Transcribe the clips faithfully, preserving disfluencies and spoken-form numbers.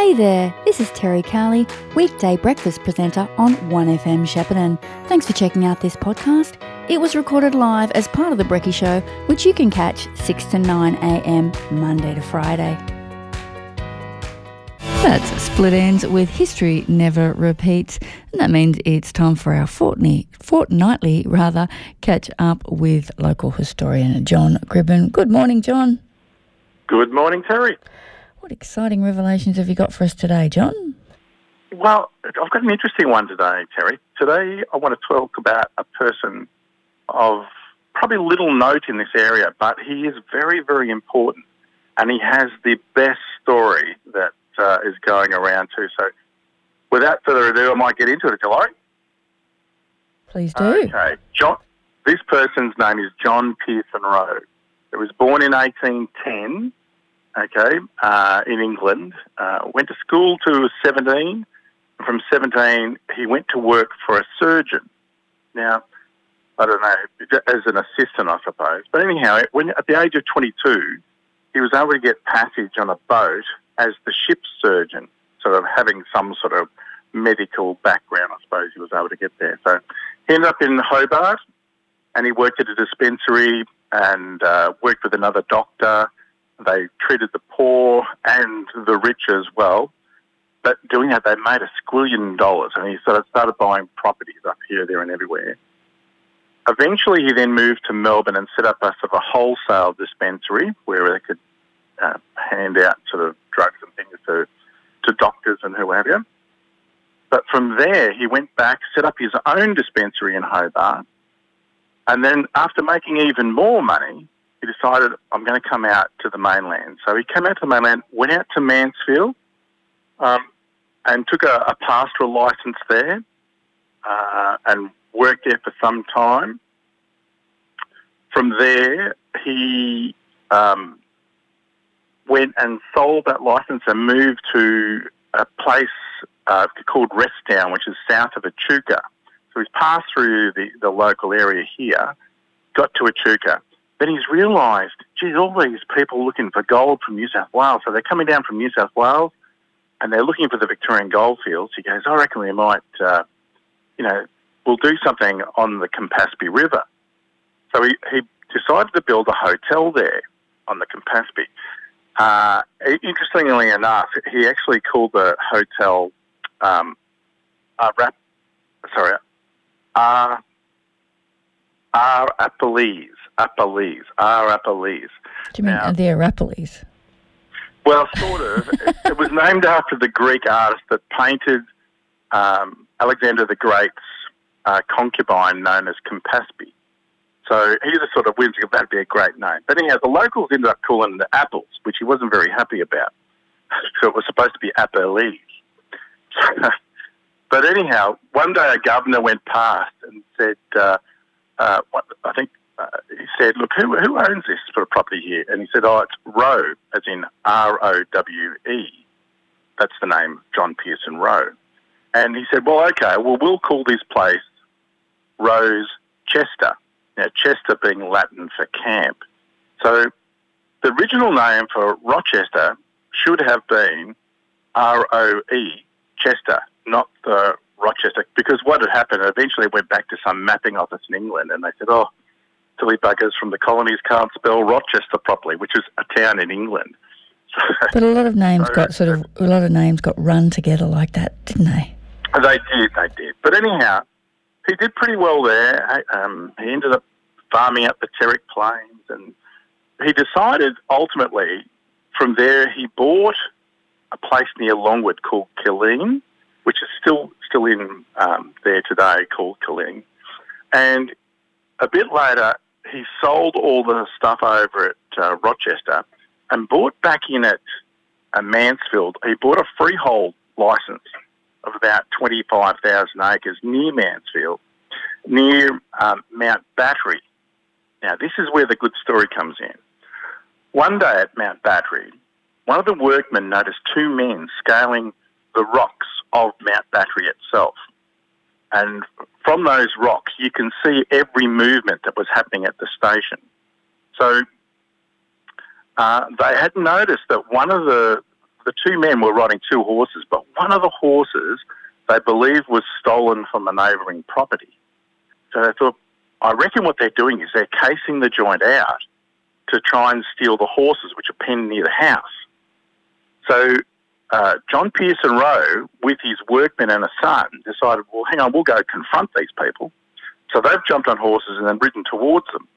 Hey there, this is Terry Carley, weekday breakfast presenter on one F M Shepparton. Thanks for checking out this podcast. It was recorded live as part of The Brekkie Show, which you can catch six to nine a m Monday to Friday. That's Split Ends with History Never Repeats. And that means it's time for our fortnightly, fortnightly rather, catch up with local historian John Gribben. Good morning, John. Good morning, Terry. What exciting revelations have you got for us today, John? Well, I've got an interesting one today, Terry. Today I want to talk about a person of probably little note in this area, but he is very, very important, and he has the best story that uh, is going around too. So without further ado, I might get into it if you like. Please do. Okay. John, this person's name is John Pearson Rowe. He was born in eighteen ten. Okay, uh, in England, uh, went to school till he was seventeen. From seventeen, he went to work for a surgeon. Now, I don't know, as an assistant, I suppose. But anyhow, when at the age of twenty-two, he was able to get passage on a boat as the ship's surgeon, sort of having some sort of medical background, I suppose he was able to get there. So he ended up in Hobart, and he worked at a dispensary and uh, worked with another doctor. They treated the poor and the rich as well. But doing that, they made a squillion dollars, and he sort of started buying properties up here, there and everywhere. Eventually, he then moved to Melbourne and set up a sort of a wholesale dispensary where they could uh, hand out sort of drugs and things to, to doctors and who have you. But from there, he went back, set up his own dispensary in Hobart, and then after making even more money, he decided, I'm going to come out to the mainland. So he came out to the mainland, went out to Mansfield, um, and took a, a pastoral licence there, uh, and worked there for some time. From there, he um, went and sold that licence and moved to a place uh, called Resttown, which is south of Echuca. So he's passed through the, the local area here, got to Echuca. Then he's realised, geez, all these people looking for gold from New South Wales. So they're coming down from New South Wales and they're looking for the Victorian goldfields. He goes, I reckon we might, uh, you know, we'll do something on the Campaspe River. So he, he decided to build a hotel there on the Campaspe. Uh, interestingly enough, he actually called the hotel, um, uh, rap, sorry, uh, R. Appalese. Appalese, R. Appalese. Do you mean now, the Arapalis? Well, sort of. it, it was named after the Greek artist that painted um, Alexander the Great's uh, concubine known as Campaspe. So he just sort of whimsical, that'd be a great name. But anyhow, the locals ended up calling it the Apples, which he wasn't very happy about. So it was supposed to be Appalese. But anyhow, one day a governor went past and said, uh, uh, what, I think, Uh, he said, look, who, who owns this sort of property here? And he said, oh, it's Rowe, as in R O W E. That's the name, John Pearson Rowe. And he said, well, okay, well, we'll call this place Rose Chester. Now, Chester being Latin for camp. So the original name for Rochester should have been R O E, Chester, not the Rochester, because what had happened, eventually it went back to some mapping office in England, and they said, oh, silly buggers from the colonies can't spell Rochester properly, which is a town in England. But a lot of names so, got sort of a lot of names got run together like that, didn't they? They did, they did. But anyhow, he did pretty well there. Um, he ended up farming up the Terrick Plains, and he decided ultimately from there he bought a place near Longwood called Killeen, which is still still in um, there today, called Killeen. And a bit later, he sold all the stuff over at uh, Rochester and bought back in at uh, Mansfield. He bought a freehold licence of about twenty-five thousand acres near Mansfield, near um, Mount Battery. Now, this is where the good story comes in. One day at Mount Battery, one of the workmen noticed two men scaling the rocks of Mount Battery itself. And from those rocks, you can see every movement that was happening at the station. So uh, they had noticed that one of the the two men were riding two horses, but one of the horses they believe was stolen from a neighbouring property. So they thought, I reckon what they're doing is they're casing the joint out to try and steal the horses, which are penned near the house. So uh, John Pearson Rowe, with his workmen and a son, decided, well, hang on, we'll go confront these people. So they've jumped on horses and then ridden towards them.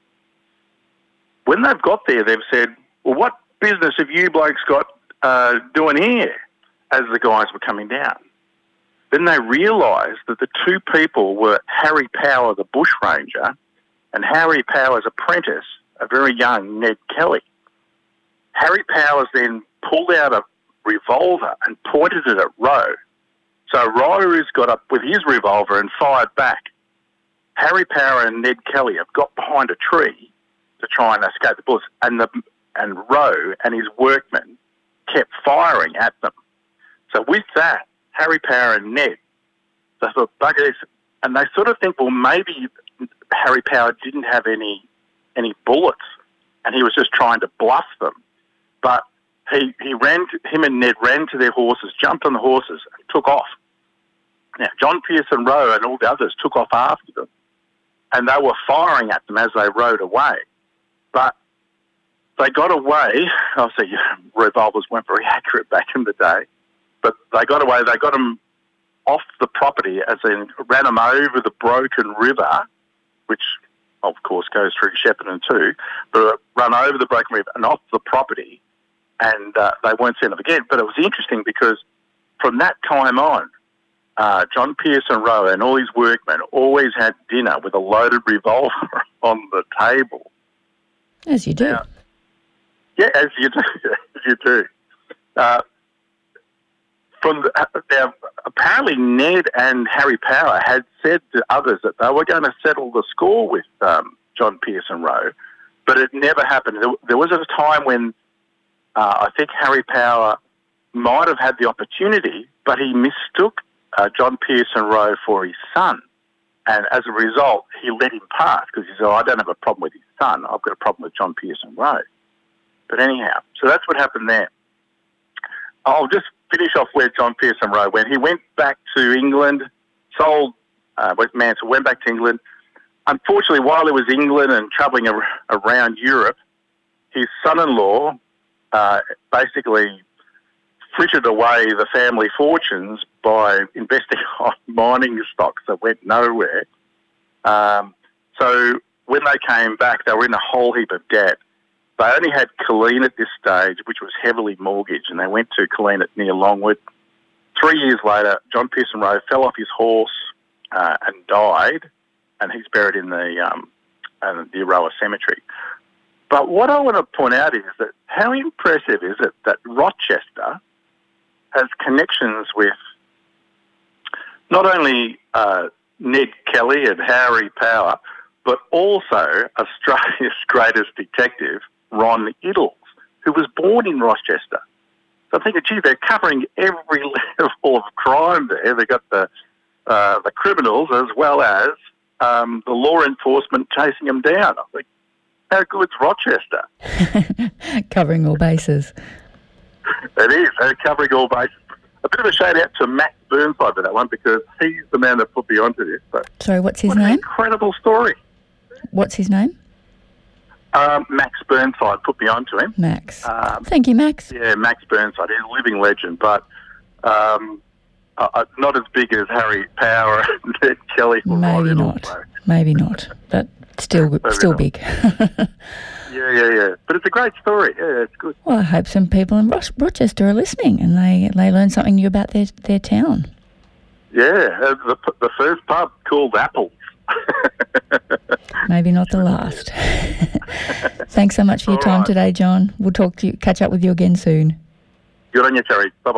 When they've got there, they've said, well, what business have you blokes got uh, doing here, as the guys were coming down? Then they realised that the two people were Harry Power, the bushranger, and Harry Power's apprentice, a very young Ned Kelly. Harry Powers then pulled out a revolver and pointed it at Rowe. So Rowe got up with his revolver and fired back. Harry Power and Ned Kelly have got behind a tree to try and escape the bullets, and the and Rowe and his workmen kept firing at them. So with that, Harry Power and Ned, they thought, buggers, and they sort of think, well, maybe Harry Power didn't have any any bullets, and he was just trying to bluff them. But he he ran, to, him and Ned ran to their horses, jumped on the horses, and took off. Now, John Pearson Rowe and all the others took off after them, and they were firing at them as they rode away. But they got away. Obviously, revolvers weren't very accurate back in the day, but they got away. They got them off the property, as in ran them over the Broken River, which, of course, goes through Shepparton too, but run over the Broken River and off the property, and uh, they weren't seen them again. But it was interesting because from that time on, uh, John Pearson Rowe and all his workmen always had dinner with a loaded revolver on the table. As you do. Now, yeah, as you do. as you do. Uh, from the, uh, now, apparently Ned and Harry Power had said to others that they were going to settle the score with um, John Pearson Rowe, but it never happened. There, there was a time when uh, I think Harry Power might have had the opportunity, but he mistook uh, John Pearson Rowe for his son. And as a result, he let him pass because he said, oh, I don't have a problem with his son. I've got a problem with John Pearson Rowe. But anyhow, so that's what happened there. I'll just finish off where John Pearson Rowe went. He went back to England, sold uh, West Mansell, went back to England. Unfortunately, while he was in England and travelling ar- around Europe, his son-in-law uh, basically frittered away the family fortunes by investing on mining stocks that went nowhere. Um, so when they came back, they were in a whole heap of debt. They only had Killeen at this stage, which was heavily mortgaged, and they went to Killeen at near Longwood. Three years later, John Pearson Rowe fell off his horse uh, and died, and he's buried in the um, uh, the Aroa Cemetery. But what I want to point out is that how impressive is it that Rochester has connections with not only uh, Ned Kelly and Harry Power, but also Australia's greatest detective, Ron Iddles, who was born in Rochester. So I'm thinking, gee, they're covering every level of crime there. They've got the uh, the criminals as well as um, the law enforcement chasing them down. I think, how good's Rochester? Covering all bases. It is. They're covering all bases. A bit of a shout out to Max Burnside for that one because he's the man that put me onto this. But sorry, what's his what name? An incredible story. What's his name? Um, Max Burnside put me onto him. Max. Um, Thank you, Max. Yeah, Max Burnside. He's a living legend, but um, uh, not as big as Harry Power and Ned Kelly. Maybe not. Also. Maybe not. But still, Maybe still not. Big. Yeah, yeah, yeah. But it's a great story. Yeah, it's good. Well, I hope some people in Ro- Rochester are listening and they, they learn something new about their their town. Yeah, uh, the the first pub called Apples. Maybe not the last. Thanks so much for your All time right. today, John. We'll talk to you, catch up with you again soon. Good on you, Terry. Bye-bye.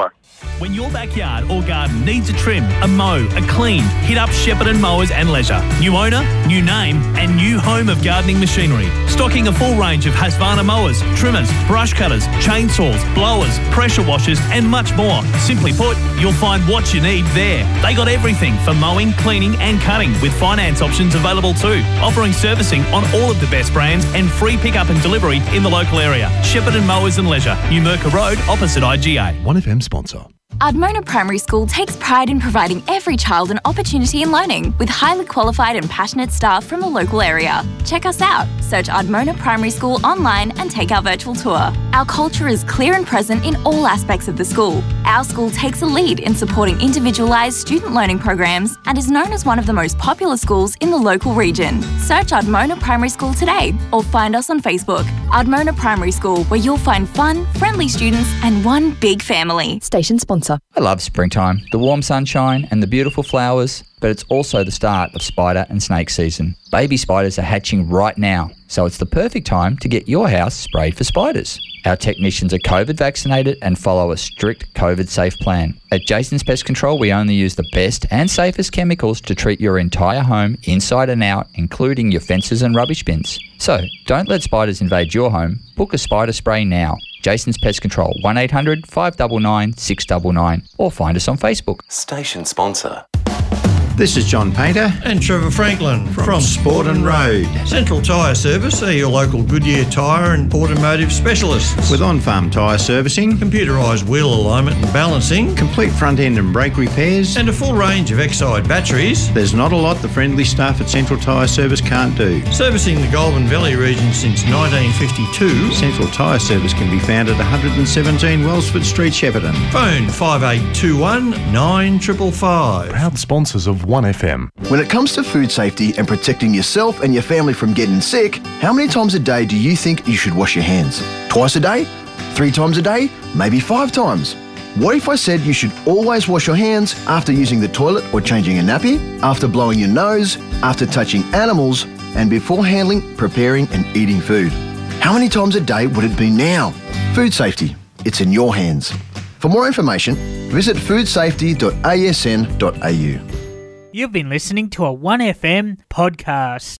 When your backyard or garden needs a trim, a mow, a clean, hit up Shepparton Mowers and Leisure. New owner, new name, and new home of gardening machinery. Stocking a full range of Husqvarna mowers, trimmers, brush cutters, chainsaws, blowers, pressure washers, and much more. Simply put, you'll find what you need there. They got everything for mowing, cleaning, and cutting, with finance options available too. Offering servicing on all of the best brands and free pickup and delivery in the local area. Shepparton Mowers and Leisure, New Merker Road, opposite I G A. one F M sponsor. Ardmona Primary School takes pride in providing every child an opportunity in learning with highly qualified and passionate staff from the local area. Check us out. Search Ardmona Primary School online and take our virtual tour. Our culture is clear and present in all aspects of the school. Our school takes a lead in supporting individualised student learning programs and is known as one of the most popular schools in the local region. Search Ardmona Primary School today or find us on Facebook. Ardmona Primary School, where you'll find fun, friendly students and one big family. Station sponsor. I love springtime, the warm sunshine and the beautiful flowers, but it's also the start of spider and snake season. Baby spiders are hatching right now, so it's the perfect time to get your house sprayed for spiders. Our technicians are COVID vaccinated and follow a strict COVID safe plan. At Jason's Pest Control, we only use the best and safest chemicals to treat your entire home inside and out, including your fences and rubbish bins. So, don't let spiders invade your home. Book a spider spray now. Jason's Pest Control, one eight hundred five nine nine six nine nine, or find us on Facebook. Station sponsor. This is John Painter and Trevor Franklin from, from Sport and Road. Central Tyre Service are your local Goodyear tyre and automotive specialists. With on-farm tyre servicing, computerised wheel alignment and balancing, complete front end and brake repairs, and a full range of Exide batteries. There's not a lot the friendly staff at Central Tyre Service can't do. Servicing the Goulburn Valley region since nineteen fifty-two. Central Tyre Service can be found at one hundred seventeen Wellsford Street, Shepparton. Phone five eight two one nine five five. Proud sponsors of one F M. When it comes to food safety and protecting yourself and your family from getting sick, how many times a day do you think you should wash your hands? Twice a day? Three times a day? Maybe five times? What if I said you should always wash your hands after using the toilet or changing a nappy, after blowing your nose, after touching animals, and before handling, preparing and eating food? How many times a day would it be now? Food safety. It's in your hands. For more information, visit food safety dot a s n dot a u. You've been listening to a one F M podcast.